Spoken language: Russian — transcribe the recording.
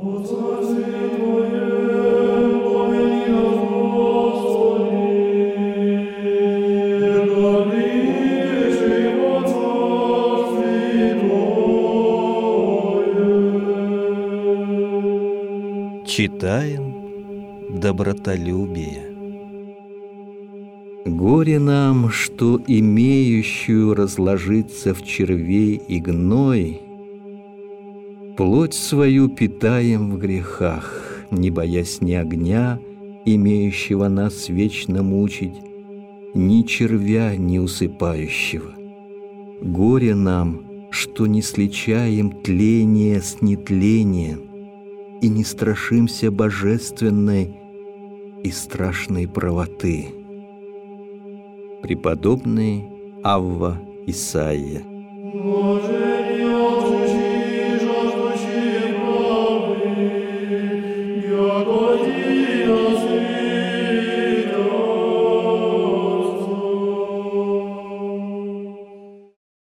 Читаем добротолюбие. Горе нам, что имеющую разложиться в червей и гной, плоть свою питаем в грехах, не боясь ни огня, имеющего нас вечно мучить, ни червя не усыпающего. Горе нам, что не сличаем тление с нетлением и не страшимся божественной и страшной правоты. Преподобный Авва Исаия.